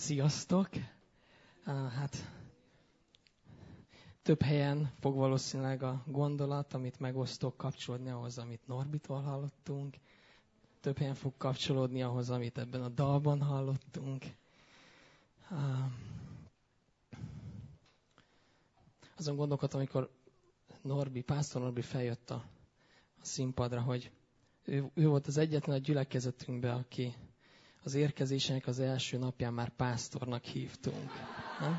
Sziasztok! Hát több helyen fog valószínűleg a gondolat, amit megosztok, kapcsolódni ahhoz, amit Norbitól hallottunk. Több helyen fog kapcsolódni ahhoz, amit ebben a dalban hallottunk. Azon gondolkodtam, amikor Pásztor Norbi feljött a színpadra, hogy ő volt az egyetlen a gyülekezetünkben, aki az érkezésének az első napján már pásztornak hívtunk. Nem?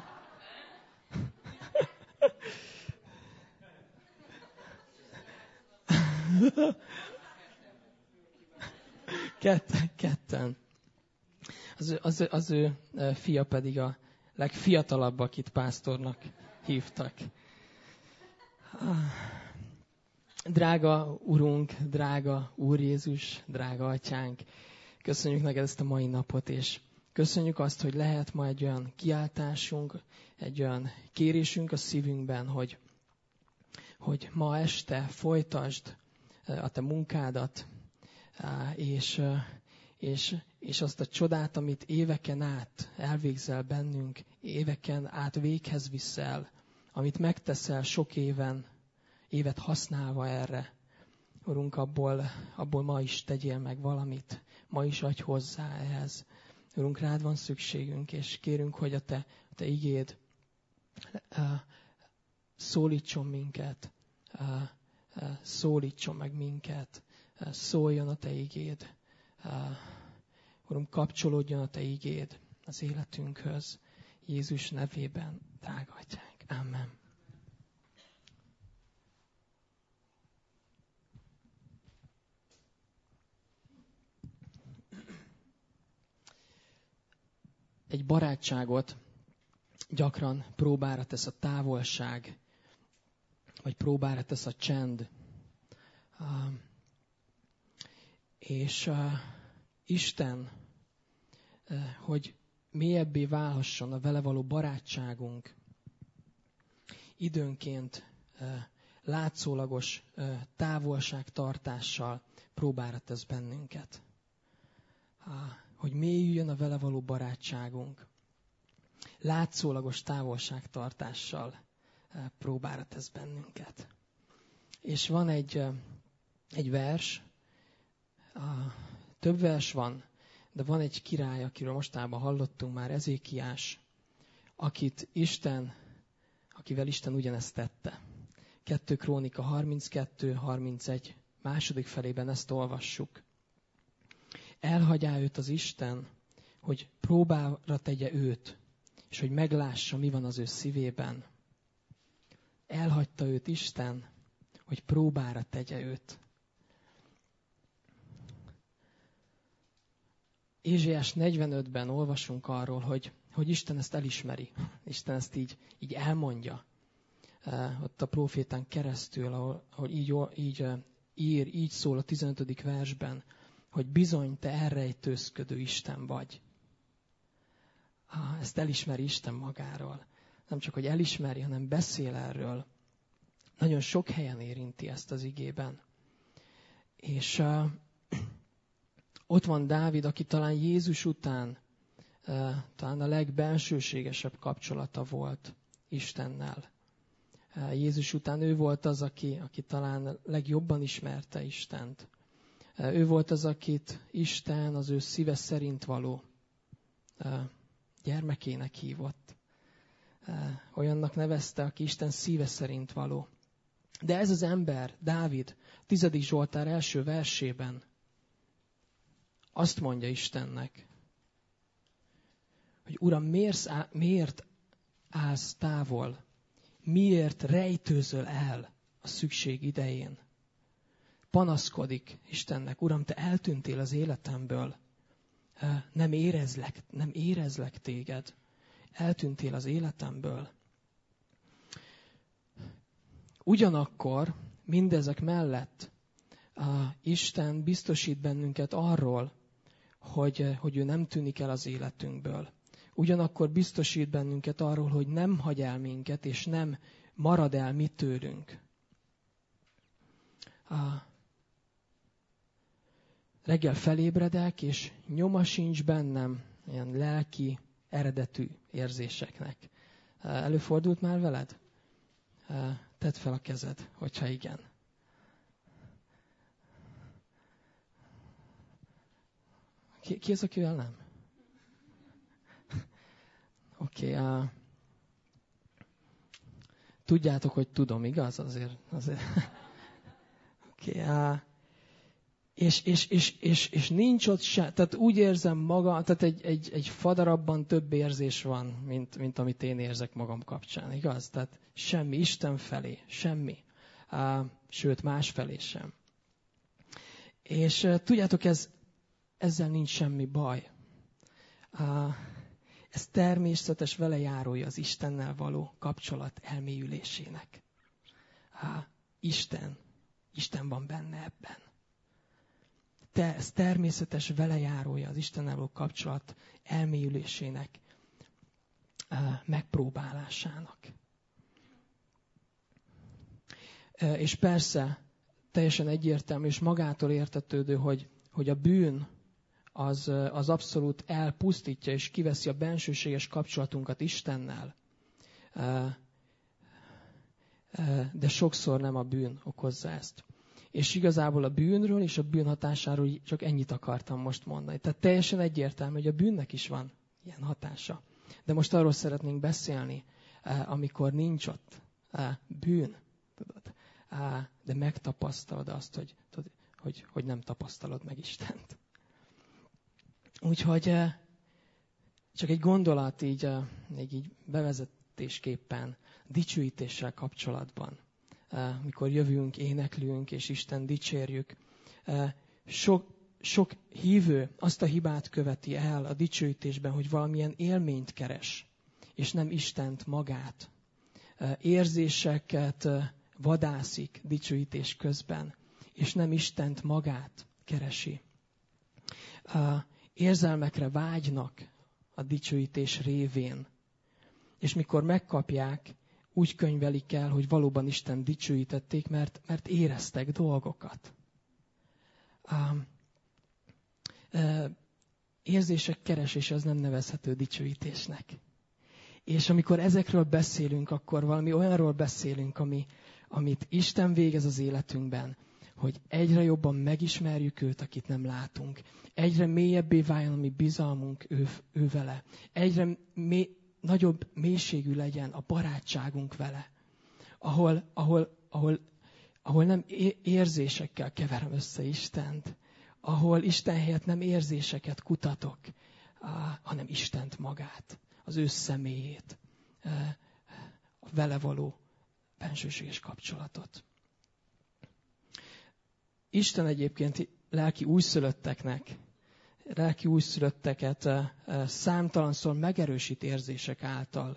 Ketten. Az ő fia pedig a legfiatalabb, akit pásztornak hívtak. Drága Urunk, drága Úr Jézus, drága Atyánk, köszönjük neked ezt a mai napot, és köszönjük azt, hogy lehet ma egy olyan kiáltásunk, egy olyan kérésünk a szívünkben, hogy ma este folytasd a te munkádat, és azt a csodát, amit éveken át elvégzel bennünk, éveken át véghez viszel, amit megteszel sok évet használva erre. Urunk, abból ma is tegyél meg valamit, ma is adj hozzá ehhez. Urunk, rád van szükségünk, és kérünk, hogy a te igéd szólítson minket, szólítson meg minket, szóljon a te igéd. Urunk, kapcsolódjon a te igéd az életünkhöz. Jézus nevében, drága Atyánk. Amen. Egy barátságot gyakran próbára tesz a távolság, vagy próbára tesz a csend. És Isten, hogy mélyebbé válhasson a vele való barátságunk, időnként látszólagos távolságtartással próbára tesz bennünket. Hogy mélyüljön a vele való barátságunk. Látszólagos távolságtartással próbára tesz bennünket. És van egy vers, több vers van, de van egy király, akiről mostában hallottunk már, Ezékiás, akivel Isten ugyanezt tette. 2 Krónika 32-31 második felében ezt olvassuk. Elhagyja őt az Isten, hogy próbára tegye őt, és hogy meglássa, mi van az ő szívében. Elhagyta őt Isten, hogy próbára tegye őt. Ézsaiás 45-ben olvasunk arról, hogy Isten ezt elismeri. Isten ezt így elmondja. Ott a prófétán keresztül, ahol így szól a 15. versben, hogy bizony te elrejtőzködő Isten vagy. Ezt elismeri Isten magáról. Nem csak, hogy elismeri, hanem beszél erről. Nagyon sok helyen érinti ezt az igében. És ott van Dávid, aki talán Jézus után talán a legbensőségesebb kapcsolata volt Istennel. Jézus után ő volt az, aki talán legjobban ismerte Istent. Ő volt az, akit Isten az ő szíve szerint való gyermekének hívott. Olyannak nevezte, aki Isten szíve szerint való. De ez az ember, Dávid, 10. Zsoltár első versében azt mondja Istennek, hogy Uram, miért állsz távol? Miért rejtőzöl el a szükség idején? Panaszkodik Istennek, Uram, te eltűntél az életemből. Nem érezlek téged. Eltűntél az életemből. Ugyanakkor mindezek mellett Isten biztosít bennünket arról, hogy ő nem tűnik el az életünkből. Ugyanakkor biztosít bennünket arról, hogy nem hagy el minket, és nem marad el mi tőlünk. Reggel felébredek, és nyoma sincs bennem ilyen lelki eredetű érzéseknek. Előfordult már veled? Tedd fel a kezed, hogyha igen. Ki az, akivel nem? Oké. Tudjátok, hogy tudom, igaz? Azért. Oké. És nincs ott se, tehát úgy érzem magam, tehát egy fadarabban több érzés van, mint amit én érzek magam kapcsán, igaz? Tehát semmi, Isten felé, semmi. Sőt, más felé sem. És tudjátok, ezzel nincs semmi baj. Ez természetes velejárója az Istennel való kapcsolat elmélyülésének. Isten van benne ebben. Ez természetes velejárója az Istennel való kapcsolat elmélyülésének, megpróbálásának. És persze, teljesen egyértelmű és magától értetődő, hogy a bűn az abszolút elpusztítja és kiveszi a bensőséges kapcsolatunkat Istennel. De sokszor nem a bűn okozza ezt. És igazából a bűnről és a bűn hatásáról csak ennyit akartam most mondani. Tehát teljesen egyértelmű, hogy a bűnnek is van ilyen hatása. De most arról szeretnénk beszélni, amikor nincs ott bűn, tudod, de megtapasztalod azt, hogy nem tapasztalod meg Istent. Úgyhogy csak egy gondolat még így bevezetésképpen, dicsőítéssel kapcsolatban. Mikor jövünk, éneklünk, és Isten dicsérjük. Sok hívő azt a hibát követi el a dicsőítésben, hogy valamilyen élményt keres, és nem Istent magát. Érzéseket vadászik dicsőítés közben, és nem Istent magát keresi. Érzelmekre vágynak a dicsőítés révén, és mikor megkapják, úgy könyvelik el, hogy valóban Isten dicsőítették, mert éreztek dolgokat. Érzések keresése az nem nevezhető dicsőítésnek. És amikor ezekről beszélünk, akkor valami olyanról beszélünk, amit Isten végez az életünkben, hogy egyre jobban megismerjük őt, akit nem látunk. Egyre mélyebbé váljon a mi bizalmunk ő vele. Egyre nagyobb mélységű legyen a barátságunk vele, ahol nem érzésekkel keverem össze Istent, ahol Isten helyett nem érzéseket kutatok, hanem Istent magát, az ő személyét, a vele való bensőséges kapcsolatot. Isten egyébként lelki újszülötteket számtalanszor megerősít érzések által.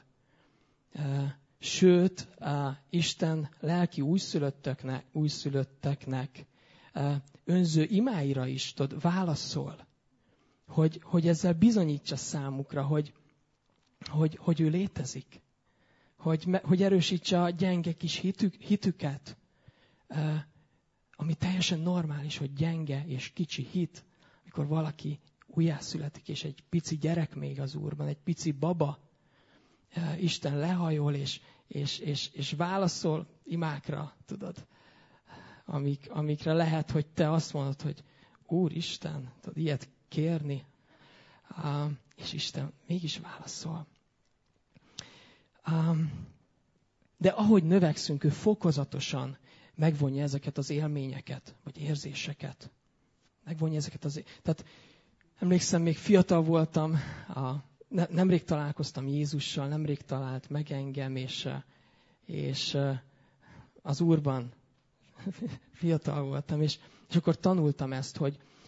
Sőt, Isten lelki újszülötteknek önző imáira is válaszol, hogy ezzel bizonyítsa számukra, hogy ő létezik. Hogy erősítse a gyenge kis hitüket, ami teljesen normális, hogy gyenge és kicsi hit, amikor valaki újjászületik, és egy pici gyerek még az Úrban, egy pici baba, Isten lehajol, és válaszol imákra, tudod, amikre lehet, hogy te azt mondod, hogy Úristen, tudod, ilyet kérni, és Isten mégis válaszol. De ahogy növekszünk, ő fokozatosan megvonja ezeket az élményeket, vagy érzéseket. Megvonja ezeket Tehát emlékszem, még fiatal voltam, nemrég találkoztam Jézussal, nemrég talált meg engem, és az Úrban fiatal voltam, és akkor tanultam ezt,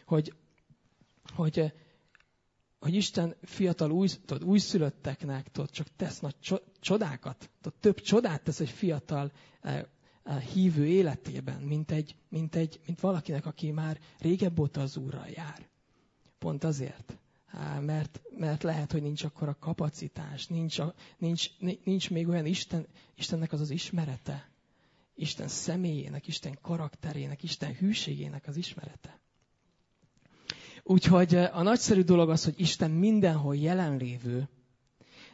hogy Isten fiatal újszülötteknek csak tesz nagy csodákat, több csodát tesz egy fiatal hívő életében, mint valakinek, aki már régebb óta az Úrral jár. Pont azért, mert lehet, hogy nincs akkora kapacitás, nincs még olyan Istennek az ismerete, Isten személyének, Isten karakterének, Isten hűségének az ismerete. Úgyhogy a nagyszerű dolog az, hogy Isten mindenhol jelenlévő,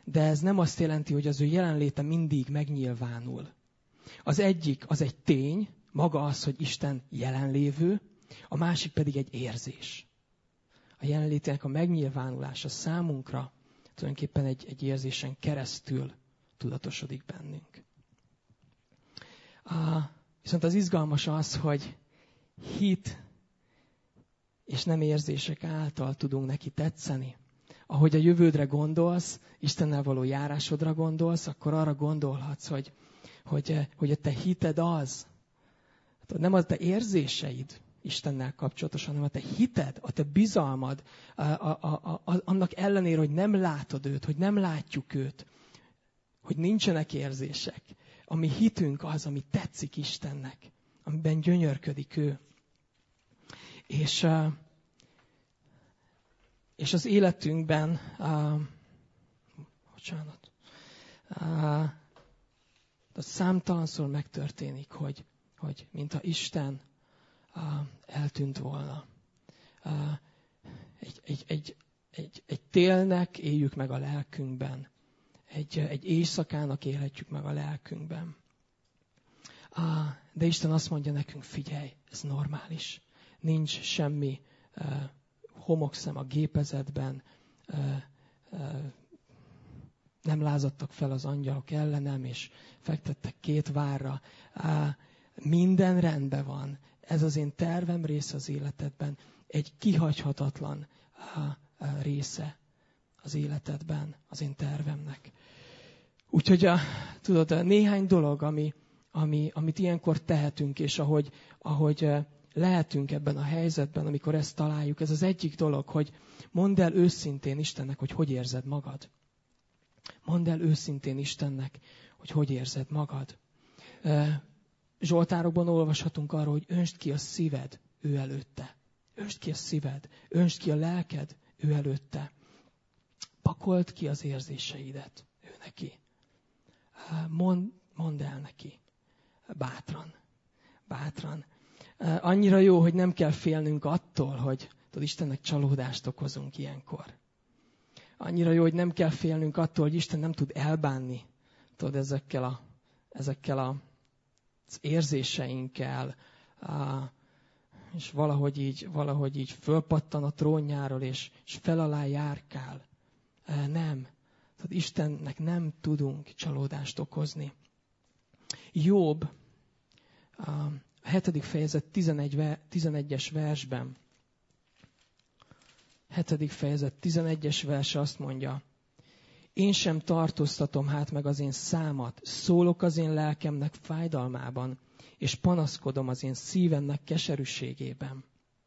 de ez nem azt jelenti, hogy az ő jelenléte mindig megnyilvánul. Az egyik, az egy tény, maga az, hogy Isten jelenlévő, a másik pedig egy érzés. A jelenlétének a megnyilvánulása számunkra tulajdonképpen egy érzésen keresztül tudatosodik bennünk. Viszont az izgalmas az, hogy hit és nem érzések által tudunk neki tetszeni. Ahogy a jövődre gondolsz, Istennel való járásodra gondolsz, akkor arra gondolhatsz, hogy a te hited az, nem a te érzéseid Istennel kapcsolatosan, hanem a te hited, a te bizalmad, annak ellenére, hogy nem látod őt, hogy nem látjuk őt, hogy nincsenek érzések. A mi hitünk az, ami tetszik Istennek, amiben gyönyörködik ő. És az életünkben, számtalanszor megtörténik, hogy mintha Isten eltűnt volna. Egy télnek éljük meg a lelkünkben. Egy éjszakának élhetjük meg a lelkünkben. De Isten azt mondja nekünk, figyelj, ez normális. Nincs semmi homokszem a gépezetben, nem lázadtak fel az angyalok ellenem, és fektettek 2 várra. Minden rendben van. Ez az én tervem része az életedben. Egy kihagyhatatlan része az életedben, az én tervemnek. Úgyhogy tudod, néhány dolog, amit ilyenkor tehetünk, és ahogy lehetünk ebben a helyzetben, amikor ezt találjuk, ez az egyik dolog, hogy mondd el őszintén Istennek, hogy érzed magad. Mondd el őszintén Istennek, hogy érzed magad. Zsoltárokban olvashatunk arról, hogy öntsd ki a szíved ő előtte. Öntsd ki a szíved, öntsd ki a lelked ő előtte. Pakold ki az érzéseidet ő neki. Mondd el neki. Bátran. Annyira jó, hogy nem kell félnünk attól, hogy Istennek csalódást okozunk ilyenkor. Annyira jó, hogy nem kell félnünk attól, hogy Isten nem tud elbánni ezekkel az érzéseinkkel, és valahogy így fölpattan a trónjáról, és fel alá járkál. Nem. Tehát Istennek nem tudunk csalódást okozni. Jobb a 7. fejezet 11-es versben, 7. fejezet 11-es verse azt mondja, én sem tartóztatom hát meg az én számat, szólok az én lelkemnek fájdalmában, és panaszkodom az én szívemnek keserűségében.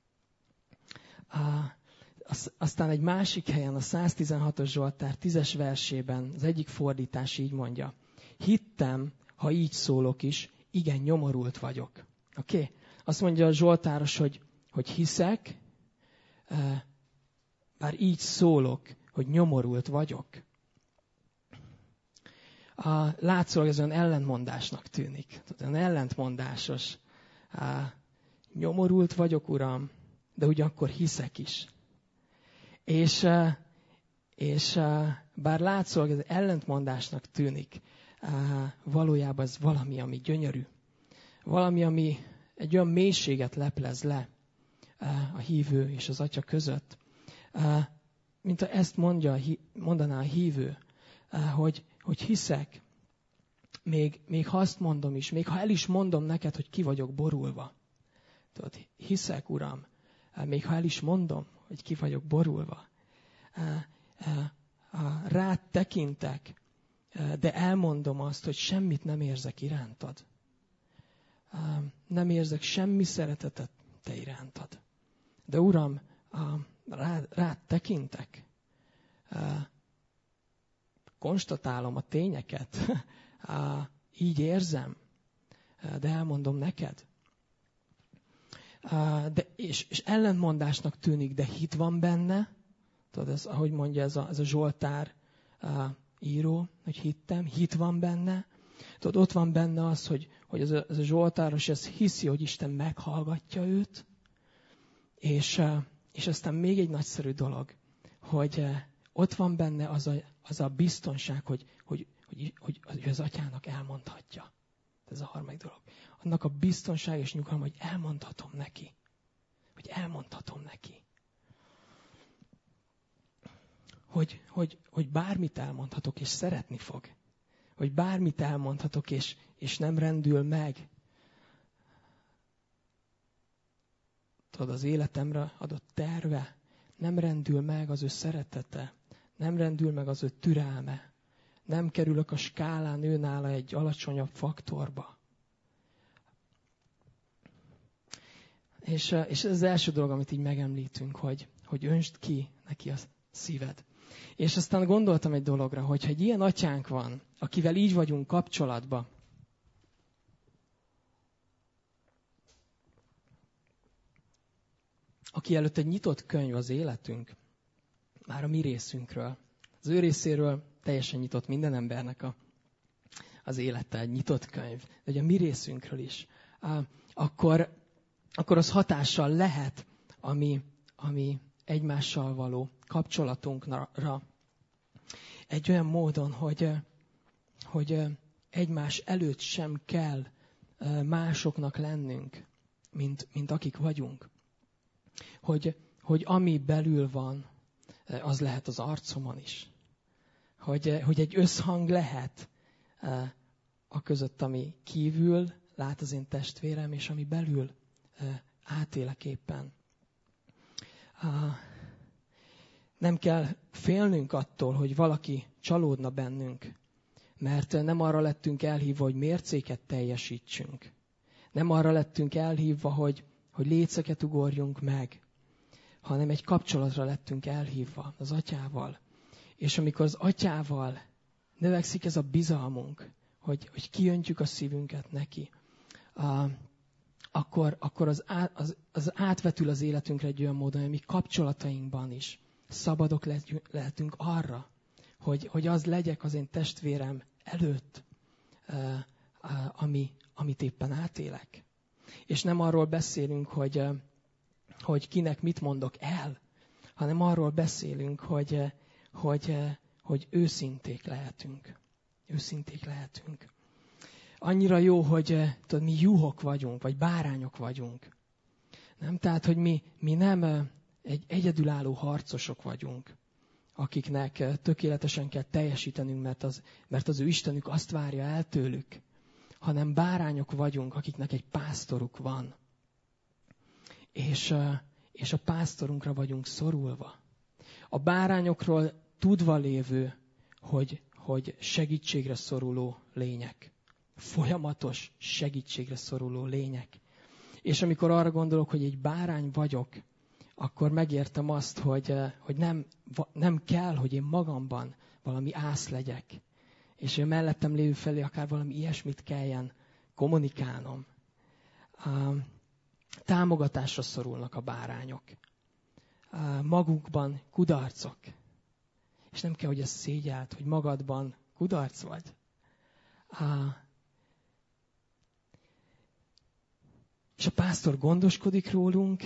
Aztán egy másik helyen, a 116-os Zsoltár 10-es versében az egyik fordítás így mondja, hittem, ha így szólok is, igen, nyomorult vagyok. Oké? Azt mondja a Zsoltáros, hogy hiszek, bár így szólok, hogy nyomorult vagyok. Látszólag ez olyan ellentmondásnak tűnik. Olyan ellentmondásos. Nyomorult vagyok, Uram, de ugyanakkor hiszek is. És bár látszólag ez ellentmondásnak tűnik, valójában ez valami, ami gyönyörű. Valami, ami egy olyan mélységet leplez le a hívő és az Atya között. Mint ha ezt mondaná a hívő, hogy hiszek, még ha azt mondom is, még ha el is mondom neked, hogy ki vagyok borulva. Tudod, hiszek, Uram, még ha el is mondom, hogy ki vagyok borulva. Rád tekintek, de elmondom azt, hogy semmit nem érzek irántad. Nem érzek semmi szeretetet te irántad. De Uram, rád tekintek, konstatálom a tényeket, így érzem, de elmondom neked. És ellentmondásnak tűnik, de hit van benne. Tudod, ez, ahogy mondja ez a Zsoltár író, hogy hittem, hit van benne. Tudod, ott van benne az, hogy ez a Zsoltáros ez hiszi, hogy Isten meghallgatja őt. És aztán még egy nagyszerű dolog, hogy ott van benne az a biztonság, hogy az atyának elmondhatja. Ez a harmadik dolog. Annak a biztonság és nyugalom, hogy elmondhatom neki. Hogy bármit elmondhatok, és szeretni fog. Hogy bármit elmondhatok, és nem rendül meg. Tudod, az életemre adott terve nem rendül meg az ő szeretete. Nem rendül meg az ő türelme. Nem kerülök a skálán ő nála egy alacsonyabb faktorba. És ez az első dolog, amit így megemlítünk, hogy öntsd ki neki a szíved. És aztán gondoltam egy dologra, hogyha egy ilyen atyánk van, akivel így vagyunk kapcsolatban, aki előtt egy nyitott könyv az életünk, már a mi részünkről. Az ő részéről teljesen nyitott minden embernek az élete, egy nyitott könyv. De ugye a mi részünkről is. Akkor az hatással lehet a mi egymással való kapcsolatunkra egy olyan módon, hogy egymás előtt sem kell másoknak lennünk, mint akik vagyunk. Hogy ami belül van, az lehet az arcomon is. Hogy egy összhang lehet a között, ami kívül lát az én testvérem, és ami belül átélek éppen. Nem kell félnünk attól, hogy valaki csalódna bennünk, mert nem arra lettünk elhívva, hogy mércéket teljesítsünk. Nem arra lettünk elhívva, hogy léceket ugorjunk meg, hanem egy kapcsolatra lettünk elhívva az atyával. És amikor az atyával növekszik ez a bizalmunk, hogy kiöntjük a szívünket neki, akkor az átvetül az életünkre egy olyan módon, hogy mi kapcsolatainkban is szabadok lehetünk arra, hogy az legyek az én testvérem előtt, amit éppen átélek. És nem arról beszélünk, hogy kinek mit mondok el, hanem arról beszélünk, hogy őszinték lehetünk. Őszinték lehetünk. Annyira jó, hogy tudod, mi juhok vagyunk, vagy bárányok vagyunk. Nem? Tehát, hogy mi nem egy egyedülálló harcosok vagyunk, akiknek tökéletesen kell teljesítenünk, mert az ő Istenük azt várja el tőlük, hanem bárányok vagyunk, akiknek egy pásztoruk van. És a pásztorunkra vagyunk szorulva. A bárányokról tudva lévő, hogy segítségre szoruló lények. Folyamatos segítségre szoruló lények. És amikor arra gondolok, hogy egy bárány vagyok, akkor megértem azt, hogy nem kell, hogy én magamban valami ász legyek. És a mellettem lévő felé akár valami ilyesmit kelljen kommunikálnom. Támogatásra szorulnak a bárányok. Magukban kudarcok. És nem kell, hogy ez szégyelt, hogy magadban kudarc vagy. És a pásztor gondoskodik rólunk,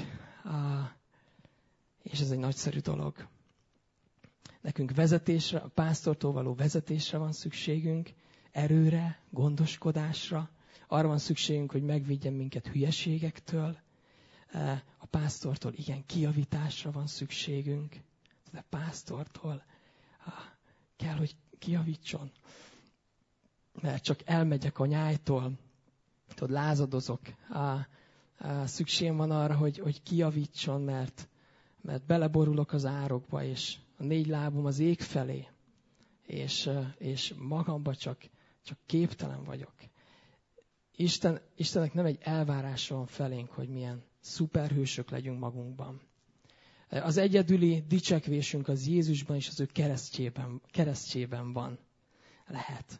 és ez egy nagyszerű dolog. Nekünk vezetésre, a pásztortól való vezetésre van szükségünk, erőre, gondoskodásra. Arra van szükségünk, hogy megvédjen minket hülyeségektől. A pásztortól igen, kijavításra van szükségünk. De pásztortól kell, hogy kijavítson. Mert csak elmegyek a nyájtól, tudod, lázadozok. Szükségem van arra, hogy kijavítson, mert beleborulok az árokba, és a 4 lábom az ég felé, és magamban csak képtelen vagyok. Istennek nem egy elvárása van felénk, hogy milyen szuperhősök legyünk magunkban. Az egyedüli dicsekvésünk az Jézusban és az ő keresztjében van. Lehet.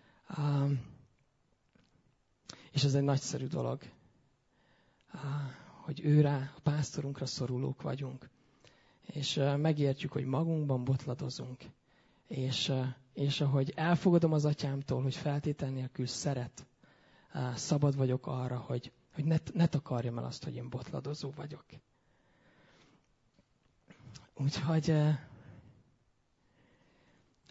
És ez egy nagyszerű dolog, hogy őrá, a pásztorunkra szorulók vagyunk. És megértjük, hogy magunkban botladozunk. És ahogy elfogadom az atyámtól, hogy feltétel nélkül szeret, szabad vagyok arra, hogy ne takarjam el azt, hogy én botladozó vagyok. Úgyhogy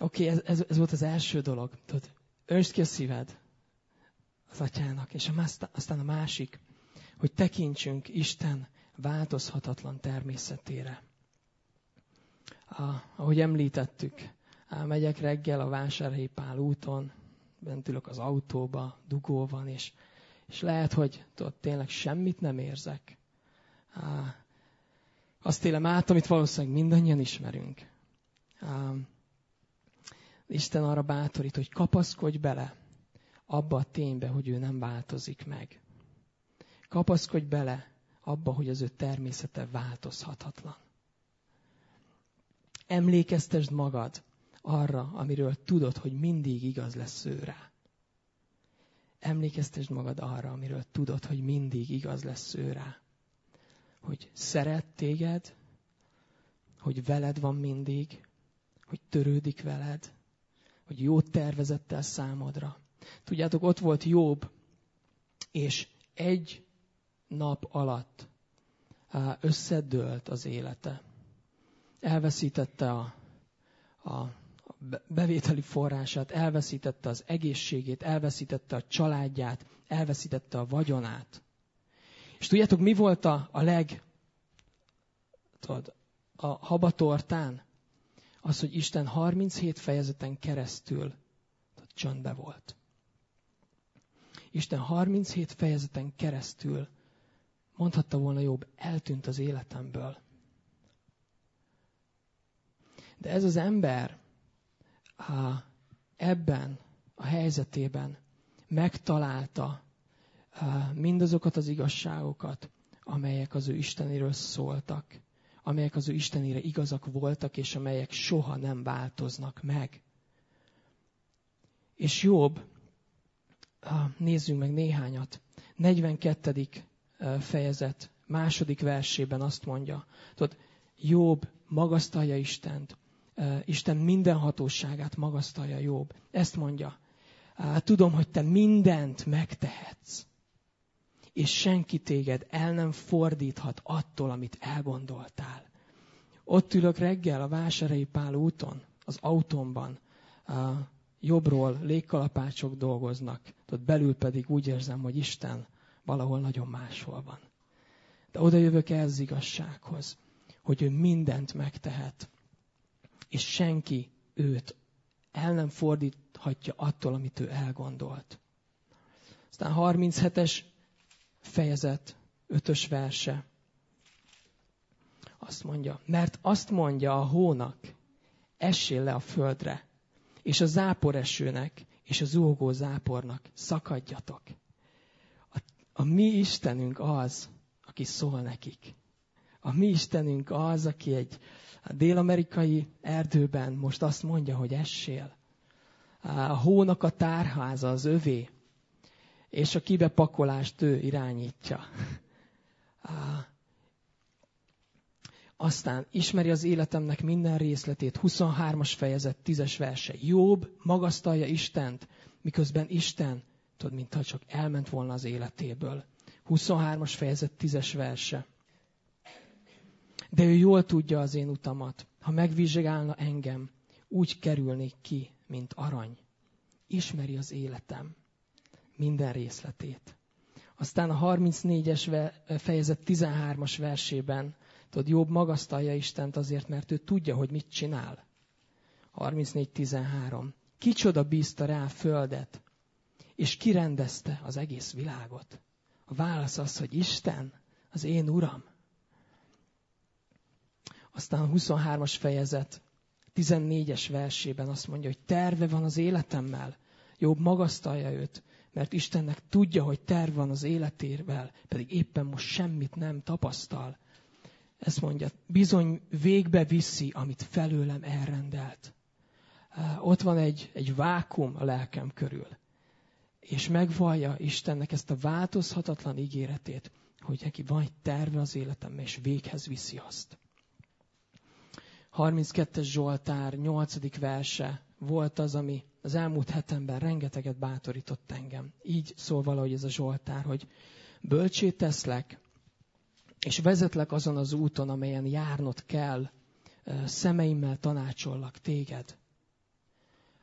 Oké, ez volt az első dolog. Tudod, öntsd ki a szíved az Atyának, és aztán a másik, hogy tekintsünk Isten változhatatlan természetére. Ahogy említettük, megyek reggel a Vásárhelyi Pál úton, bent ülök az autóba, dugó van, és lehet, hogy tudod, tényleg semmit nem érzek. Azt élem át, amit valószínűleg mindannyian ismerünk. Isten arra bátorít, hogy kapaszkodj bele abba a ténybe, hogy ő nem változik meg. Kapaszkodj bele abba, hogy az ő természete változhatatlan. Emlékeztesd magad arra, amiről tudod, hogy mindig igaz lesz ő rá. Emlékeztesd magad arra, amiről tudod, hogy mindig igaz lesz ő rá. Hogy szeret téged, hogy veled van mindig, hogy törődik veled, hogy jót tervezett el számodra. Tudjátok, ott volt Jobb, és egy nap alatt összedőlt az élete. Elveszítette a bevételi forrását, elveszítette az egészségét, elveszítette a családját, elveszítette a vagyonát. És tudjátok, mi volt a habatortán? Az, hogy Isten 37 fejezeten keresztül csöndbe volt. Isten 37 fejezeten keresztül mondhatta volna Jobb, eltűnt az életemből. De ez az ember ebben a helyzetében megtalálta mindazokat az igazságokat, amelyek az ő Istenéről szóltak, amelyek az ő Istenére igazak voltak, és amelyek soha nem változnak meg. És Jobb, nézzünk meg néhányat, 42. fejezet, 2. versében azt mondja, tudod, Jobb magasztalja Istent, Isten minden hatóságát magasztalja Jobb. Ezt mondja, tudom, hogy te mindent megtehetsz, és senki téged el nem fordíthat attól, amit elgondoltál. Ott ülök reggel a Vásárhelyi Pál úton, az autómban, jobbról légkalapácsok dolgoznak, ott belül pedig úgy érzem, hogy Isten valahol nagyon máshol van. De oda jövök ehhez az igazsághoz, hogy ő mindent megtehet, és senki őt el nem fordíthatja attól, amit ő elgondolt. Aztán 37-es fejezet, 5. verse. Azt mondja, mert azt mondja a hónak, essél le a földre, és a záporesőnek, és a zuhogó zápornak szakadjatok. A mi Istenünk az, aki szól nekik. A mi Istenünk az, aki egy dél-amerikai erdőben most azt mondja, hogy essél. A hónak a tárháza az övé, és a kibepakolást ő irányítja. Aztán ismeri az életemnek minden részletét, 23-as fejezet, 10-es verse. Jobb magasztalja Istent, miközben Isten, tudod, mintha csak elment volna az életéből. 23-as fejezet, 10-es verse. De ő jól tudja az én utamat. Ha megvizsgálna engem, úgy kerülnék ki, mint arany. Ismeri az életem minden részletét. Aztán a 34-es fejezet 13-as versében, tudod, Jobb magasztalja Istent azért, mert ő tudja, hogy mit csinál. 34-13. Kicsoda bízta rá a földet, és kirendezte az egész világot. A válasz az, hogy Isten, az én Uram. Aztán a 23-as fejezet 14-es versében azt mondja, hogy terve van az életemmel. Jobb magasztalja őt, mert Istennek tudja, hogy terv van az életével, pedig éppen most semmit nem tapasztal. Ezt mondja, bizony végbe viszi, amit felőlem elrendelt. Ott van egy vákum a lelkem körül. És megvallja Istennek ezt a változhatatlan ígéretét, hogy neki van egy terve az életemben, és véghez viszi azt. 32-es Zsoltár 8. verse volt az, ami az elmúlt hetemben rengeteget bátorított engem. Így szól valahogy ez a Zsoltár, hogy bölcsé teszlek, és vezetlek azon az úton, amelyen járnod kell, szemeimmel tanácsollak téged.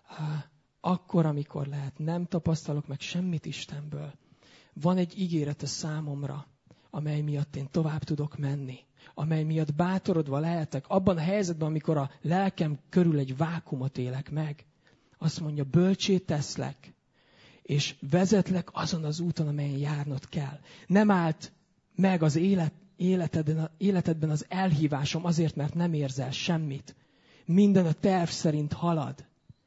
akkor, amikor lehet, nem tapasztalok meg semmit Istenből. Van egy ígérete számomra, amely miatt én tovább tudok menni. Amely miatt bátorodva lehetek abban a helyzetben, amikor a lelkem körül egy vákumot élek meg. Azt mondja, bölcsé teszlek, és vezetlek azon az úton, amelyen járnod kell. Nem állt meg az életedben az elhívásom azért, mert nem érzel semmit. Minden a terv szerint halad.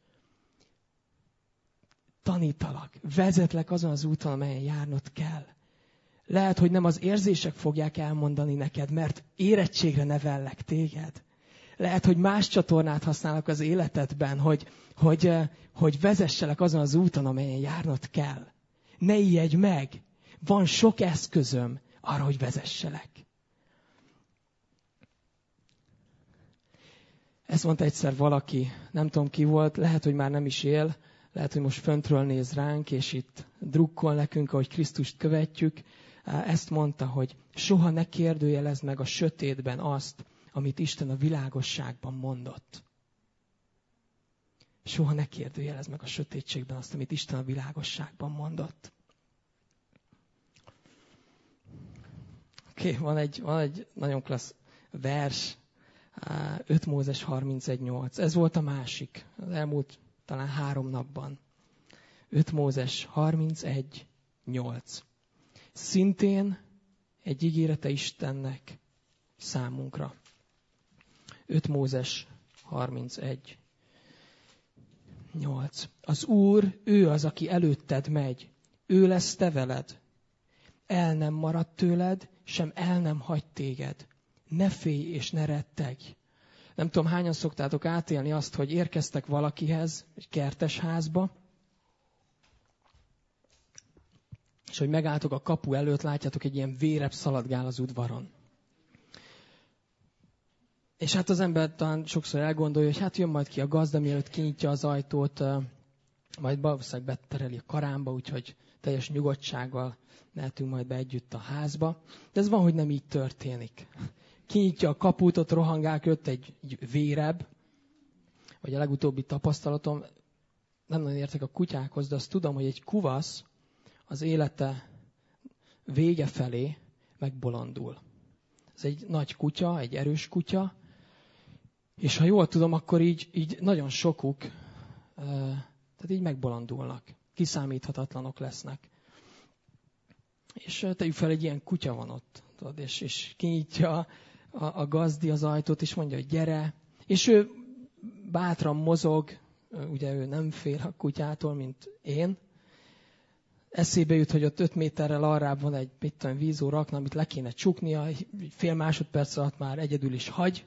Tanítalak, vezetlek azon az úton, amelyen járnod kell. Lehet, hogy nem az érzések fogják elmondani neked, mert érettségre nevellek téged. Lehet, hogy más csatornát használok az életedben, hogy vezesselek azon az úton, amelyen járnod kell. Ne ijedj meg! Van sok eszközöm arra, hogy vezesselek. Ezt mondta egyszer valaki, nem tudom ki volt, lehet, hogy már nem is él, lehet, hogy most föntről néz ránk, és itt drukkol nekünk, ahogy Krisztust követjük. Ezt mondta, hogy soha ne kérdőjelezd meg a sötétben azt, amit Isten a világosságban mondott. Soha ne kérdőjelezd meg a sötétségben azt, amit Isten a világosságban mondott. Oké, van egy nagyon klassz vers, 5 Mózes 31:8. Ez volt a másik, az elmúlt talán 3 napban. 5 Mózes 31:8. Szintén egy ígérete Istennek számunkra. 5 Mózes 31:8. Az Úr, ő az, aki előtted megy. Ő lesz te veled. El nem marad tőled, sem el nem hagy téged. Ne félj és ne rettegj. Nem tudom, hányan szoktátok átélni azt, hogy érkeztek valakihez, egy kertes házba, és hogy megálltok a kapu előtt, látjátok, egy ilyen vérebb szaladgál az udvaron. És hát az ember talán sokszor elgondolja, hogy hát jön majd ki a gazda, mielőtt kinyitja az ajtót, majd valószínűleg betereli a karámba, úgyhogy teljes nyugodtsággal mehetünk majd be együtt a házba. De ez van, hogy nem így történik. Kinyitja a kaput, ott rohangál körött egy vérebb, vagy a legutóbbi tapasztalatom, nem nagyon értek a kutyákhoz, de azt tudom, hogy egy kuvasz az élete vége felé megbolondul. Ez egy nagy kutya, egy erős kutya, és ha jól tudom, akkor így nagyon sokuk, tehát így megbolondulnak, kiszámíthatatlanok lesznek. És tegyük fel, egy ilyen kutya van ott, tudod, és kinyitja a gazdi az ajtót, és mondja, hogy gyere. És ő bátran mozog, ugye ő nem fél a kutyától, mint én. Eszébe jut, hogy ott 5 méterrel arrább van egy vízó rakna, amit le kéne csuknia, fél másodperc alatt már egyedül is hagy.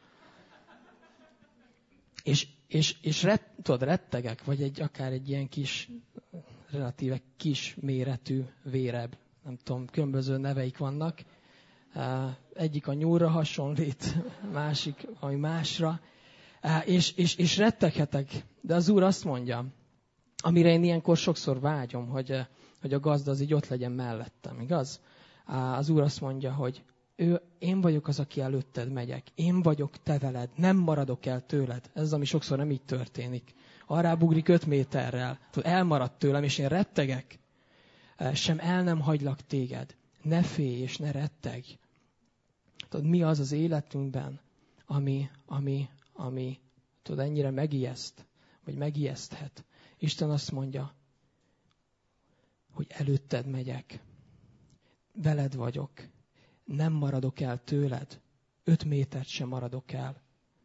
És rettegek, vagy akár egy ilyen kis, relatíve kis méretű vérebb. Nem tudom, különböző neveik vannak. Egyik a nyúlra hasonlít, másik ami másra. És retteghetek. De az Úr azt mondja, amire én ilyenkor sokszor vágyom, hogy a gazda az így ott legyen mellettem, igaz? Az Úr azt mondja, hogy én vagyok az, aki előtted megyek. Én vagyok te veled. Nem maradok el tőled. Ez az, ami sokszor nem így történik. Arrább ugrik 5 méterrel. Elmaradt tőlem, és én rettegek. Sem el nem hagylak téged. Ne félj és ne rettegj. Tudod, mi az az életünkben, ami tudod, ennyire megijeszt, vagy megijeszthet. Isten azt mondja, hogy előtted megyek. Veled vagyok. Nem maradok el tőled. 5 métert sem maradok el.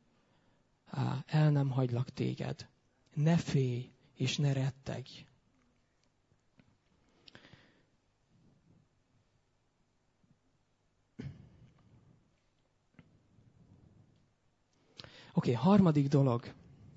El nem hagylak téged. Ne félj és ne rettegj. Oké, harmadik dolog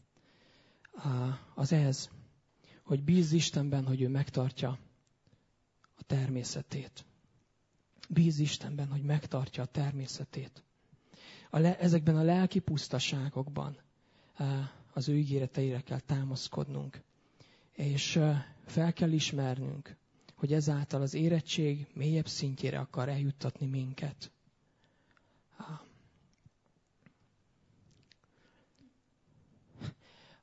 az ez, hogy bízz Istenben, hogy ő megtartja a természetét. Bízz Istenben, hogy megtartja a természetét. Ezekben a lelki pusztaságokban az ő ígéreteire kell támaszkodnunk. És fel kell ismernünk, hogy ezáltal az érettség mélyebb szintjére akar eljuttatni minket.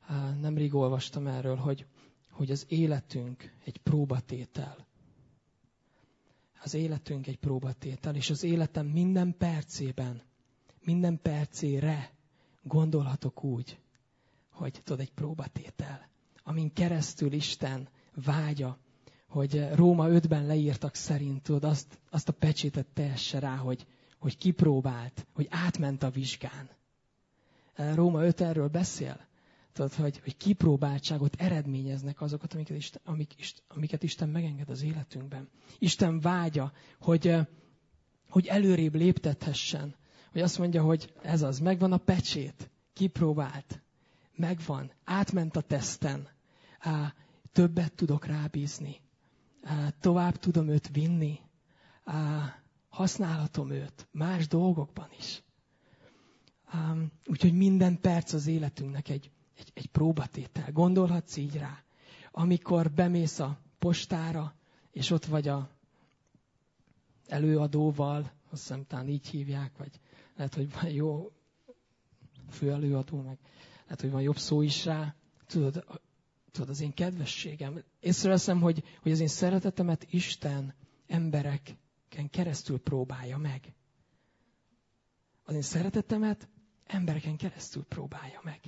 Nemrég olvastam erről, hogy az életünk egy próbatétel. Az életünk egy próbatétel, és az életem minden percében, minden percére gondolhatok úgy, hogy tudod, egy próbatétel, amin keresztül Isten vágya, hogy Róma 5-ben leírtak szerint, tudod, azt a pecsétet tehesse rá, hogy kipróbált, hogy átment a vizsgán. Róma 5 erről beszél, tudod, hogy kipróbáltságot eredményeznek azokat, amiket Isten megenged az életünkben. Isten vágya, hogy előrébb léptethessen, hogy azt mondja, hogy ez az, megvan a pecsét, kipróbált, megvan, átment a teszten, többet tudok rábízni, tovább tudom őt vinni, használhatom őt más dolgokban is. Úgyhogy minden perc az életünknek egy próbatétel. Gondolhatsz így rá. Amikor bemész a postára, és ott vagy a előadóval, azt hiszem talán így hívják, vagy lehet, hogy van jó főelőadó, meg lehet, hogy van jobb szó is rá. Tudod, az én kedvességem. Észreveszem, hogy az én szeretetemet Isten embereken keresztül próbálja meg. Az én szeretetemet embereken keresztül próbálja meg.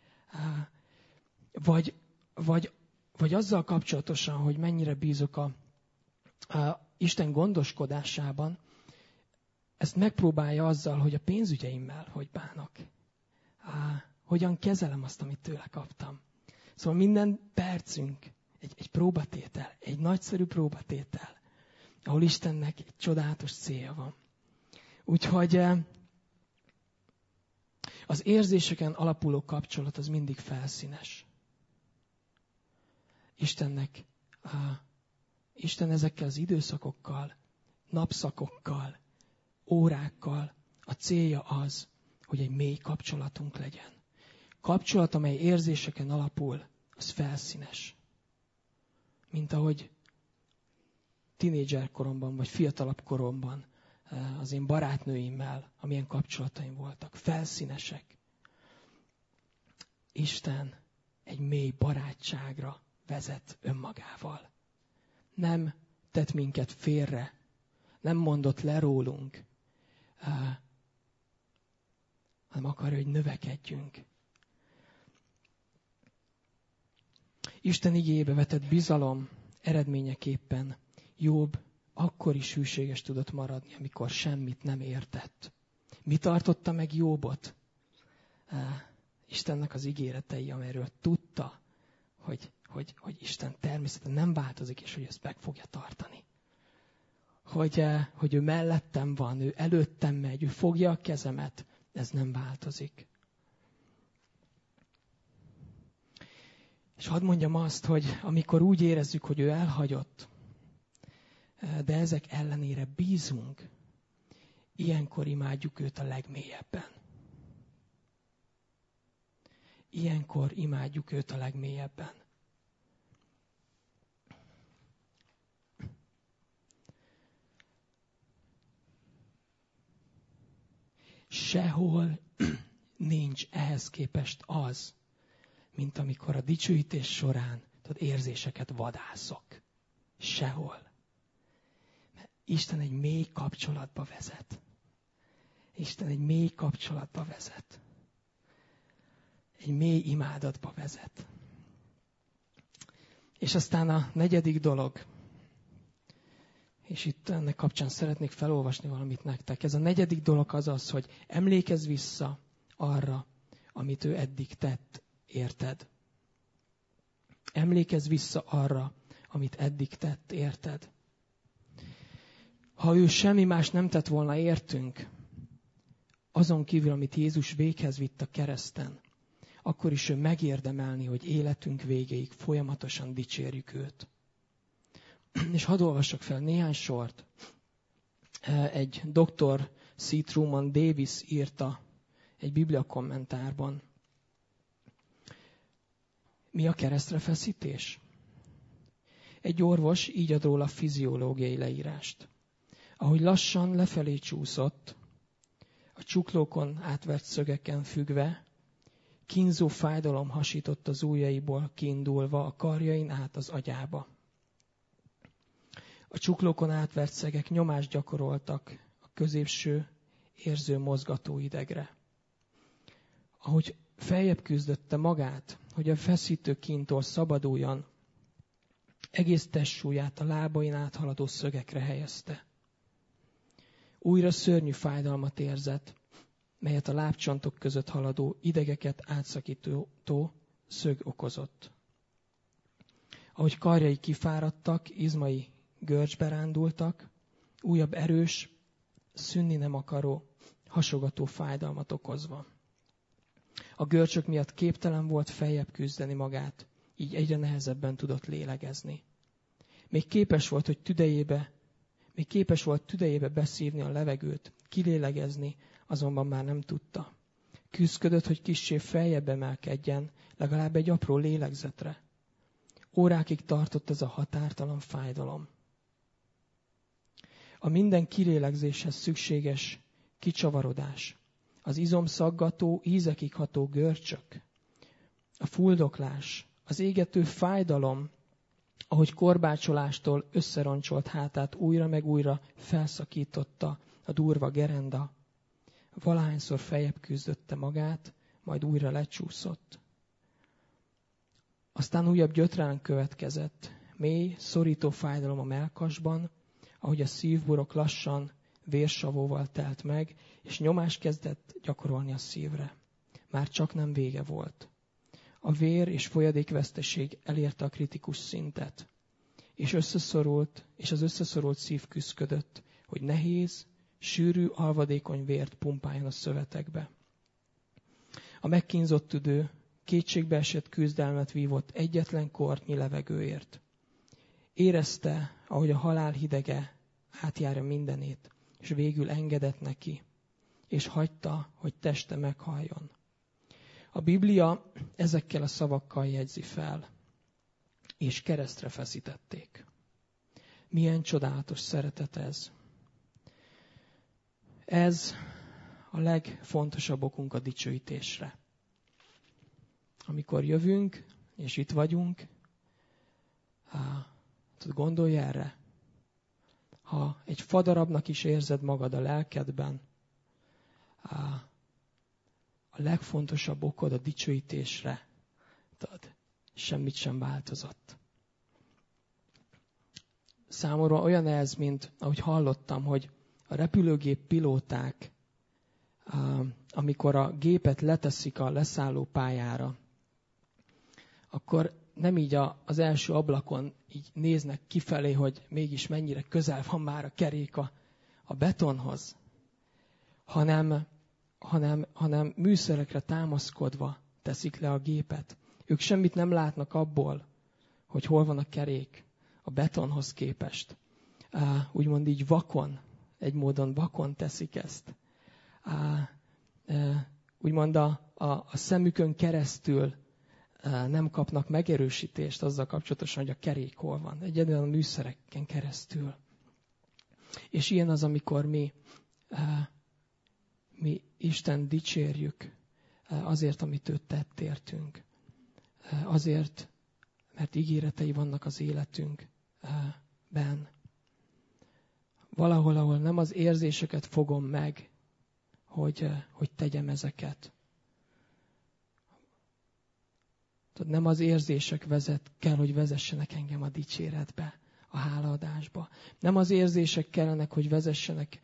Vagy azzal kapcsolatosan, hogy mennyire bízok a Isten gondoskodásában, ezt megpróbálja azzal, hogy a pénzügyeimmel hogy bánok. Hogyan kezelem azt, amit tőle kaptam. Szóval minden percünk egy próbatétel, egy nagyszerű próbatétel, ahol Istennek egy csodálatos célja van. Úgyhogy az érzéseken alapuló kapcsolat az mindig felszínes. Isten ezekkel az időszakokkal, napszakokkal, órákkal, a célja az, hogy egy mély kapcsolatunk legyen. Kapcsolat, amely érzéseken alapul, az felszínes. Mint ahogy tinédzser koromban, vagy fiatalabb koromban az én barátnőimmel, amilyen kapcsolataim voltak. Felszínesek. Isten egy mély barátságra vezet önmagával. Nem tett minket félre, nem mondott le rólunk, hanem akarja, hogy növekedjünk. Isten igéjébe vetett bizalom eredményeképpen Jobb akkor is hűséges tudott maradni, amikor semmit nem értett. Mi tartotta meg Jobbot? Istennek az ígéretei, amelyről tudta, hogy Isten természetesen nem változik, és hogy ezt meg fogja tartani. Hogy ő mellettem van, ő előttem megy, ő fogja a kezemet, ez nem változik. És hadd mondjam azt, hogy amikor úgy érezzük, hogy ő elhagyott, de ezek ellenére bízunk, ilyenkor imádjuk őt a legmélyebben. Ilyenkor imádjuk őt a legmélyebben. Sehol nincs ehhez képest az, mint amikor a dicsőítés során érzéseket vadászok. Sehol. Mert Isten egy mély kapcsolatba vezet. Isten egy mély kapcsolatba vezet. Egy mély imádatba vezet. És aztán a negyedik dolog, és itt ennek kapcsán szeretnék felolvasni valamit nektek. Ez a negyedik dolog az, hogy emlékezz vissza arra, amit ő eddig tett, érted? Emlékezz vissza arra, amit eddig tett, érted? Ha ő semmi más nem tett volna értünk, azon kívül, amit Jézus véghez vitt a kereszten, akkor is ő megérdemelni, hogy életünk végéig folyamatosan dicsérjük őt. És hadd olvassak fel néhány sort. Egy Dr. C. Truman Davis írta egy Biblia kommentárban. Mi a keresztre feszítés? Egy orvos így ad róla fiziológiai leírást. Ahogy lassan lefelé csúszott, a csuklókon átvert szögeken függve, Kínzó fájdalom hasított az ujjaiból kiindulva a karjain át az agyába. A csuklókon átvert szegek nyomást gyakoroltak a középső érző mozgató idegre. Ahogy feljebb küzdötte magát, hogy a feszítő kíntól szabaduljon, egész testsúlyát a lábain áthaladó szögekre helyezte. Újra szörnyű fájdalmat érzett, melyet a lábcsontok között haladó idegeket átszakító szög okozott. Ahogy karjai kifáradtak, izmai görcsbe rándultak, újabb erős, szűnni nem akaró, hasogató fájdalmat okozva. A görcsök miatt képtelen volt feljebb küzdeni magát, így egyre nehezebben tudott lélegezni. Még képes volt tüdejébe beszívni a levegőt, kilélegezni, azonban már nem tudta. Küzdködött, hogy kissé feljebb emelkedjen, legalább egy apró lélegzetre. Órákig tartott ez a határtalan fájdalom. A minden kilélegzéshez szükséges kicsavarodás, az izomszaggató, ízekig ható görcsök, a fuldoklás, az égető fájdalom, ahogy korbácsolástól összeroncsolt hátát újra meg újra felszakította a durva gerenda, valahányszor feljebb küzdötte magát, majd újra lecsúszott. Aztán újabb gyötrán következett, mély, szorító fájdalom a mellkasban, ahogy a szívburok lassan vérsavóval telt meg, és nyomást kezdett gyakorolni a szívre. Már csak nem vége volt. A vér és folyadékveszteség elérte a kritikus szintet, és az összeszorult szív küszködött, hogy nehéz, sűrű, alvadékony vért pumpáljon a szövetekbe. A megkínzott tüdő kétségbeesett küzdelmet vívott egyetlen kortnyi levegőért. Érezte, ahogy a halál hidege átjárja mindenét, és végül engedett neki, és hagyta, hogy teste meghaljon. A Biblia ezekkel a szavakkal jegyzi fel, és keresztre feszítették. Milyen csodálatos szeretet ez! Ez a legfontosabb okunk a dicsőítésre. Amikor jövünk, és itt vagyunk, gondolj erre. Ha egy fadarabnak is érzed magad a lelkedben, a legfontosabb okod a dicsőítésre, semmit sem változott. Számomra olyan ez, mint ahogy hallottam, hogy a repülőgép pilóták, amikor a gépet leteszik a leszálló pályára, akkor nem így az első ablakon így néznek kifelé, hogy mégis mennyire közel van már a kerék a betonhoz, hanem műszerekre támaszkodva teszik le a gépet. Ők semmit nem látnak abból, hogy hol van a kerék a betonhoz képest. Úgymond így egy módon vakon teszik ezt. Úgymond a szemükön keresztül nem kapnak megerősítést azzal kapcsolatosan, hogy a kerék hol van. Egyedül a műszereken keresztül. És ilyen az, amikor mi Isten dicsérjük azért, amit ő tett értünk. Azért, mert ígéretei vannak az életünkben. Valahol, ahol nem az érzéseket fogom meg, hogy tegyem ezeket. Nem az érzések kell, hogy vezessenek engem a dicséretbe, a hálaadásba. Nem az érzések kellenek, hogy vezessenek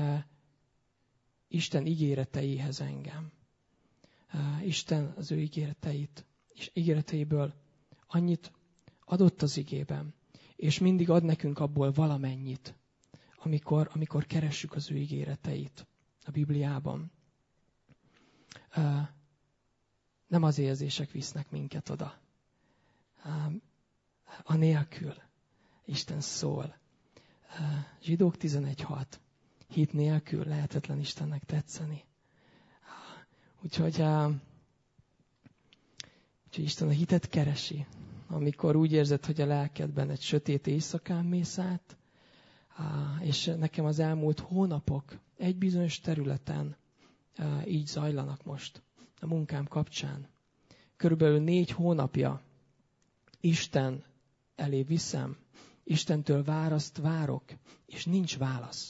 Isten ígéreteihez engem. Isten az ő ígéreteiből annyit adott az igében, és mindig ad nekünk abból valamennyit, amikor keressük az ő ígéreteit a Bibliában. Nem az érzések visznek minket oda. Anélkül Isten szól. Zsidók 11.6. Hit nélkül lehetetlen Istennek tetszeni. Úgyhogy Isten a hitet keresi. Amikor úgy érzed, hogy a lelkedben egy sötét éjszakán mész át, és nekem az elmúlt hónapok egy bizonyos területen így zajlanak most. a munkám kapcsán. Körülbelül 4 hónapja Isten elé viszem, Istentől választ várok, és nincs válasz.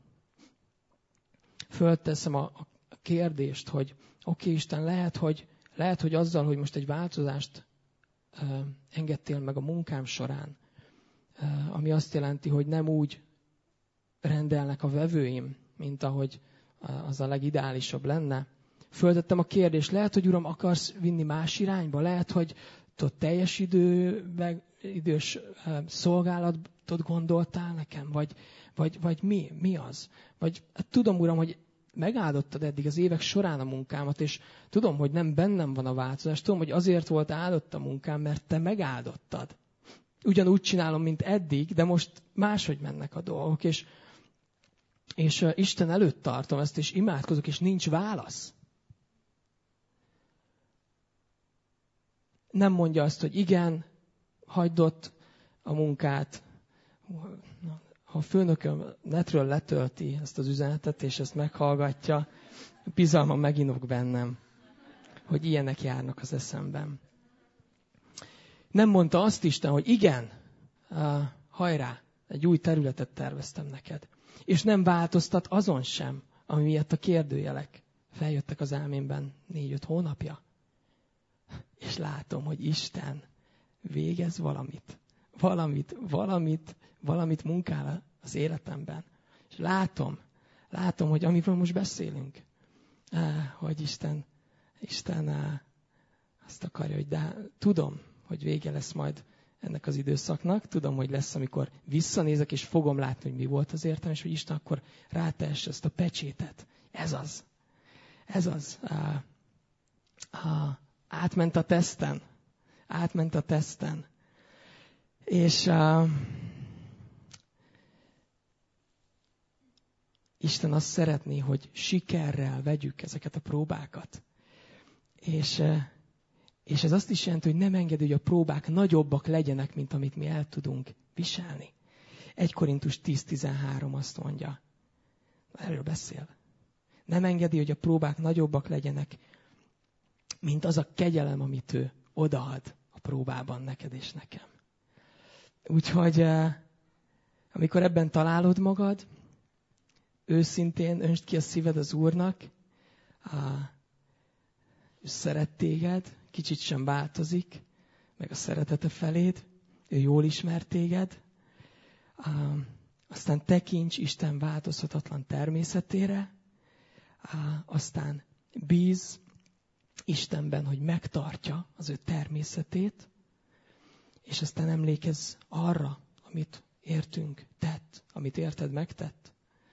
Fölteszem a kérdést, hogy oké, Isten, lehet, hogy azzal, hogy most egy változást engedtél meg a munkám során, ami azt jelenti, hogy nem úgy rendelnek a vevőim, mint ahogy az a legideálisabb lenne. Föltettem a kérdést, lehet, hogy Uram, akarsz vinni más irányba? Lehet, hogy teljes idős szolgálatot gondoltál nekem? Vagy mi az? Vagy tudom, Uram, hogy megáldottad eddig az évek során a munkámat, és tudom, hogy nem bennem van a változás. Tudom, hogy azért volt áldott a munkám, mert te megáldottad. Ugyanúgy csinálom, mint eddig, de most máshogy mennek a dolgok, és Isten előtt tartom ezt, és imádkozok, és nincs válasz. Nem mondja azt, hogy igen, hagyd ott a munkát. Ha a főnököm netről letölti ezt az üzenetet, és ezt meghallgatja, bizalmam meginog bennem, hogy ilyenek járnak az eszemben. Nem mondta azt Isten, hogy igen, hajrá, egy új területet terveztem neked. És nem változtat azon sem, ami miatt a kérdőjelek feljöttek az elmémben 4-5 hónapja. És látom, hogy Isten végez valamit munkál az életemben. És látom, hogy amiről most beszélünk, hogy Isten azt akarja, hogy de tudom, hogy vége lesz majd ennek az időszaknak. Tudom, hogy lesz, amikor visszanézek, és fogom látni, hogy mi volt az értelme, és hogy Isten akkor rátehesse ezt a pecsétet. Ez az. Átment a teszten. És Isten azt szeretné, hogy sikerrel vegyük ezeket a próbákat. És ez azt is jelenti, hogy nem engedi, hogy a próbák nagyobbak legyenek, mint amit mi el tudunk viselni. 1 Korintus 10:13 azt mondja. Erről beszél. Nem engedi, hogy a próbák nagyobbak legyenek, mint az a kegyelem, amit ő odaad a próbában neked és nekem. Úgyhogy amikor ebben találod magad, őszintén öntsd ki a szíved az Úrnak, ő szeret téged, kicsit sem változik, meg a szeretete feléd, ő jól ismer téged, aztán tekints Isten változhatatlan természetére, aztán bíz Istenben, hogy megtartja az ő természetét, és aztán emlékezz arra, amit értünk tett, amit érted megtett.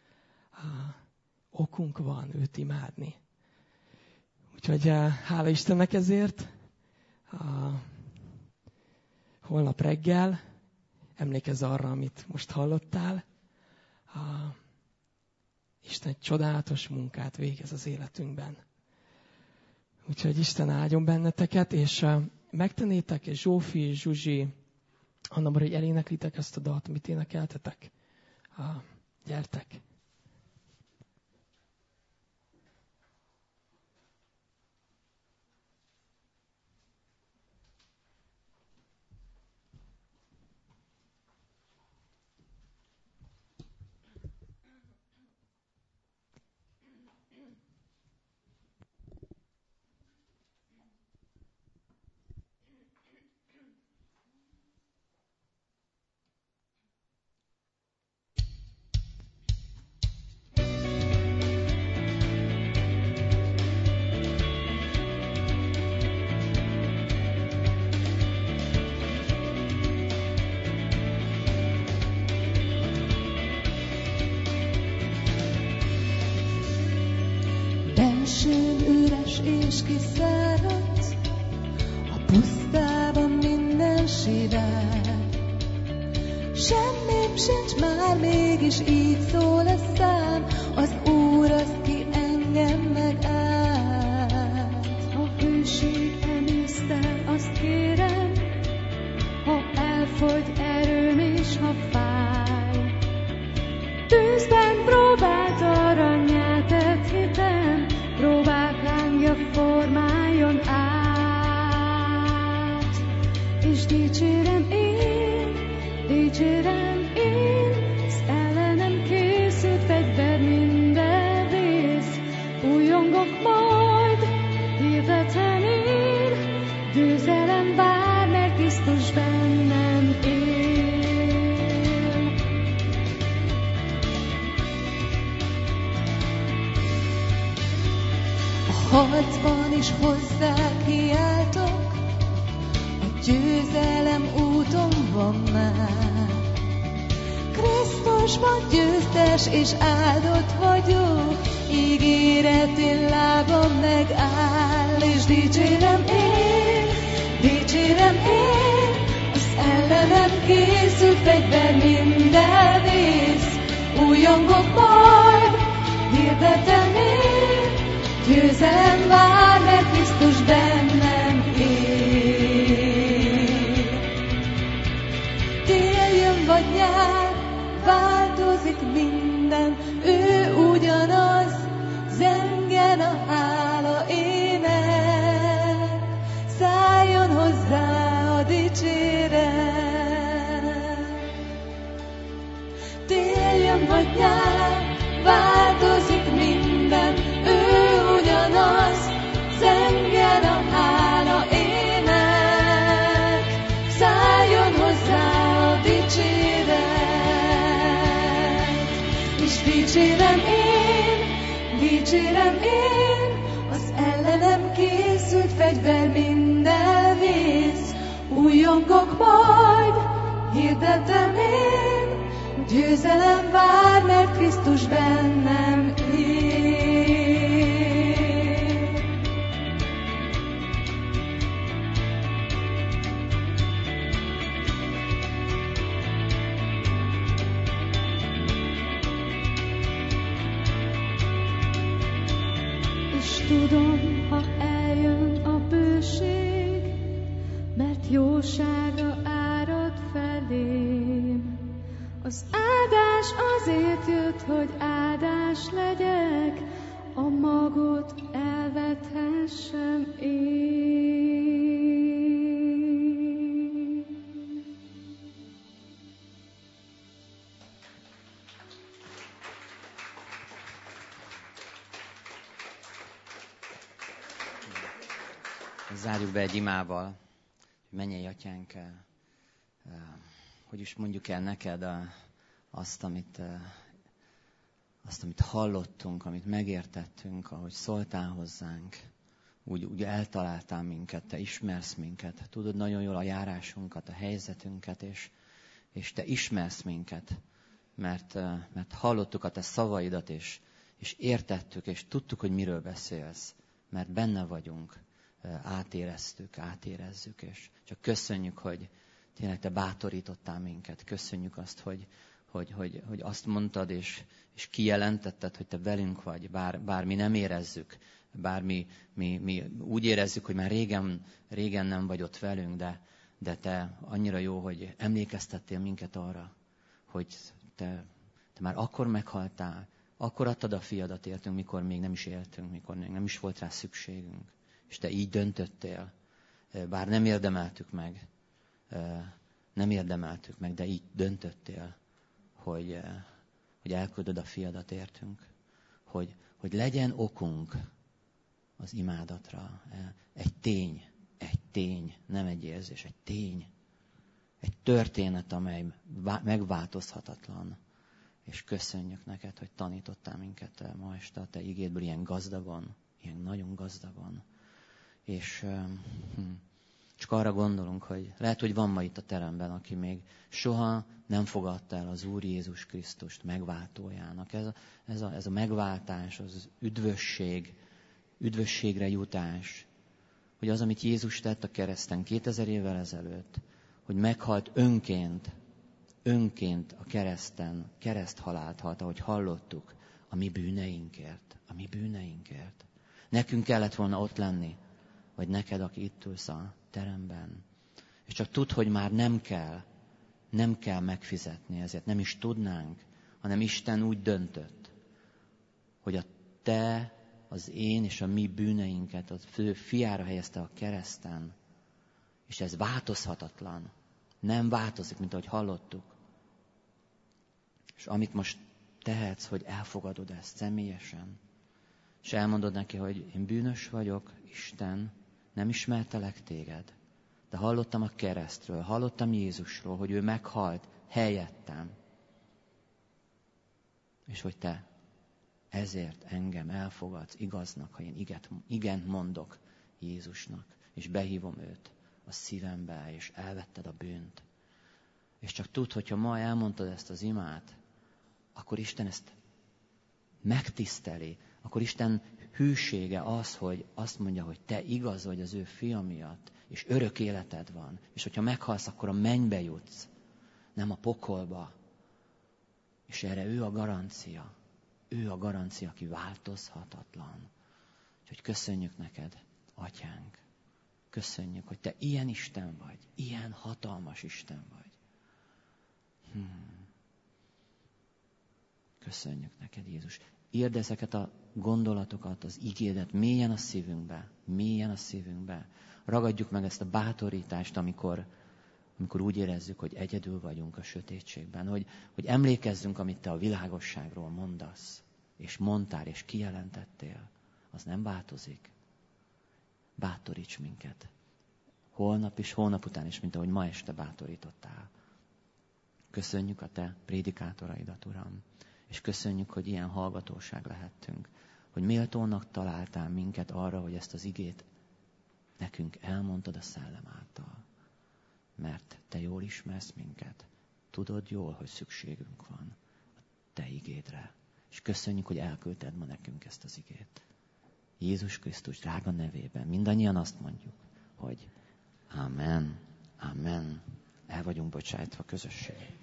Okunk van őt imádni. Úgyhogy hála Istennek ezért. Holnap reggel emlékezz arra, amit most hallottál. Isten egy csodálatos munkát végez az életünkben. Úgyhogy Isten áldjon benneteket, és megtenétek, és Zsófi és Zsuzsi, Anna, hogy eléneklitek ezt a dalt, amit énekeltetek. Gyertek! Bensőn üres és kiszáradt, a pusztában minden sivár. Semmim sincs már, mégis így szól a szám, az Úr az, ki engem megállt. Ha hőség emésztel, azt kérem, ha elfogy erőm és ha fáj. Tűzben próbált aranyát tett hitem, próbák lángja formál dicsérem én, az ellenem készült fegyver minden vész. Újongok majd, hirdetem én, győzelem vár, mert Krisztus bennem él. A harcban is hozzá kiáltok, a győzelem úton van már. Krisztusban győztes és áldott vagyok, ígéretén lábam megáll. És dicsérem én, az ellenem készült fegyver minden vész. Újongok majd, hirdetem én, győzelem vár, mert Krisztus bennem él. Tél jön vagy nyár, változik minden, ő ugyanaz, zengen a hála ének, szálljon hozzá a dicséret. Tél jön vagy nyár, változik minden, ő ugyanaz, zengen a hála ének, szálljon hozzá a dicséret. És dicsérem én, az ellenem készült fegyver minden vész. Újongok majd, hirdetem én, győzelem vár, mert Krisztus bennem él. És tudom, ha eljön a bőség, mert jósága árad felém. Az áldás azért jött, hogy áldás legyek, a magot elvethessem én. Zárjuk be egy imával, mennyei atyánk, hogy is mondjuk el neked azt, amit hallottunk, amit megértettünk, ahogy szóltál hozzánk, úgy eltaláltál minket, te ismersz minket, tudod nagyon jól a járásunkat, a helyzetünket, és te ismersz minket, mert hallottuk a te szavaidat, és értettük, és tudtuk, hogy miről beszélsz, mert benne vagyunk. Átérezzük, és csak köszönjük, hogy tényleg te bátorítottál minket. Köszönjük azt, hogy azt mondtad, és kijelentetted, hogy te velünk vagy, bár mi nem érezzük, bár mi úgy érezzük, hogy már régen nem vagy ott velünk, de te annyira jó, hogy emlékeztettél minket arra, hogy te már akkor meghaltál, akkor adtad a fiadat értünk, mikor még nem is éltünk, mikor még nem is volt rá szükségünk. És te így döntöttél, bár nem érdemeltük meg, de így döntöttél, hogy elküldöd a fiadat értünk, hogy legyen okunk az imádatra. Egy tény, nem egy érzés, egy tény, egy történet, amely megváltozhatatlan. És köszönjük neked, hogy tanítottál minket ma este a te igédből ilyen gazdagon, ilyen nagyon gazdagon. És csak arra gondolunk, hogy lehet, hogy van ma itt a teremben, aki még soha nem fogadta el az Úr Jézus Krisztust megváltójának. Ez a megváltás, az üdvösségre jutás, hogy az, amit Jézus tett a kereszten 2000 évvel ezelőtt, hogy meghalt önként a kereszten, kereszthalált halt, ahogy hallottuk, a mi bűneinkért. Nekünk kellett volna ott lenni, vagy neked, aki itt ülsz a teremben. És csak tudd, hogy már nem kell megfizetni ezért, nem is tudnánk, hanem Isten úgy döntött, hogy a te, az én és a mi bűneinket a fiára helyezte a kereszten, és ez változhatatlan. Nem változik, mint ahogy hallottuk. És amit most tehetsz, hogy elfogadod ezt személyesen, és elmondod neki, hogy én bűnös vagyok, Isten, nem ismertelek téged, de hallottam a keresztről, hallottam Jézusról, hogy ő meghalt helyettem, és hogy te ezért engem elfogadsz igaznak, ha én igent mondok Jézusnak, és behívom őt a szívembe, és elvetted a bűnt. És csak tudd, hogyha ma elmondtad ezt az imát, akkor Isten ezt megtiszteli, akkor Isten hűsége az, hogy azt mondja, hogy te igaz vagy az ő fia miatt, és örök életed van, és hogyha meghalsz, akkor a mennybe jutsz, nem a pokolba. És erre ő a garancia. Ő a garancia, aki változhatatlan. Úgyhogy köszönjük neked, Atyánk. Köszönjük, hogy te ilyen Isten vagy, ilyen hatalmas Isten vagy. Köszönjük neked, Jézus. Írd ezeket a gondolatokat, az igédet mélyen a szívünkbe. Mélyen a szívünkbe. Ragadjuk meg ezt a bátorítást, amikor úgy érezzük, hogy egyedül vagyunk a sötétségben. Hogy emlékezzünk, amit te a világosságról mondasz, és mondtál, és kijelentettél. Az nem változik. Bátoríts minket. Holnap és holnap után is, mint ahogy ma este bátorítottál. Köszönjük a te prédikátoraidat, Uram. És köszönjük, hogy ilyen hallgatóság lehettünk. Hogy méltónak találtál minket arra, hogy ezt az igét nekünk elmondtad a Szellem által. Mert te jól ismersz minket. Tudod jól, hogy szükségünk van a te igédre. És köszönjük, hogy elküldted ma nekünk ezt az igét. Jézus Krisztus drága nevében mindannyian azt mondjuk, hogy Amen, Amen. El vagyunk bocsájtva közösségben.